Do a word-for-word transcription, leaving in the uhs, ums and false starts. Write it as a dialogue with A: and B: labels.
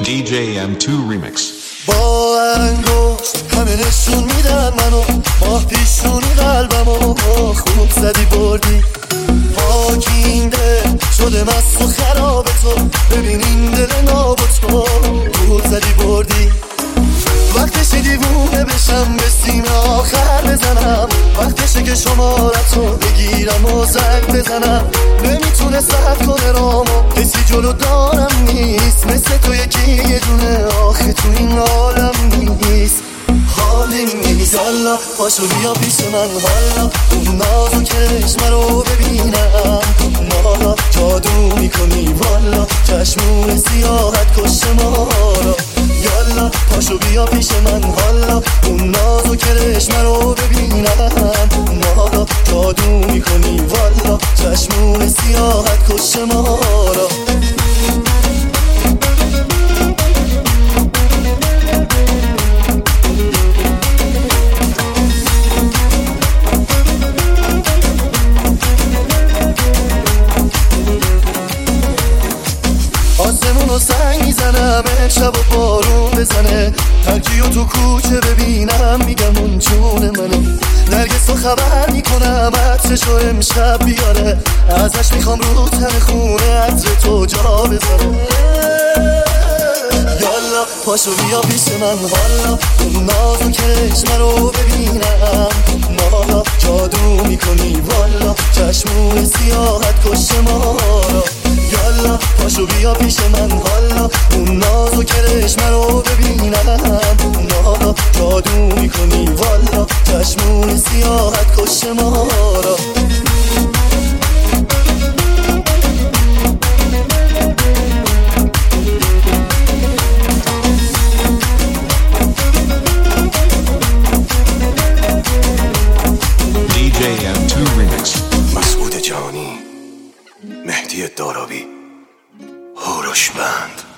A: دی جی ام تو Remix.
B: با انگشت همه نشون میدن منو، ماه پیشونی قلبمو خوب زدی بردی. پاکین دل شده مست و خراب تو، ببین این دل ناب تو خوب زدی بردی. وقتشه دیوونه بشم به سینه آخر بزنم، وقتشه که شمارتو بگیرم و زنگ بزنم. نمیتونه صحت کنه رامو، کسی جلو دارم نیست مثل تو یکی یه دونه، آخه تو این عالم نیست. حالی نیست حالا پاشو بیا پیش من، حالا اون نازو چشم رو ببینم. حالا جادو میکنی والا، چشمون سیاحت کشت ما را. یالا پاشو بیا پیش من، حالا اون نازو کرشم رو ببینم. حالا جادو میکنی والا، چشمون سیاحت کشت ما را. آسمونو سنگ میزنم امشب و بارون بزنه، ترکیو تو کوچه ببینم میگم اون جون منه. نرگس رو خبر میکنم عطرشو امشب بیاره، ازش میخوام رو تن خونه عطر تو جا بذاره. یالا پاشو بیا پیش من، حالا اون نازو چشم رو ببینم. حالا جادو میکنی والا، چشمون سیاحت کشت ما را. یالا پاشو بیا پیش من، حالا اون نازو کرشم رو ببینم. حالا جادو میکنی والا، چشمون سیاحت کشت ما را.
A: دی جی ام تو Remix.
C: مسعود جانی، مهدی دارابی، هوروشمند.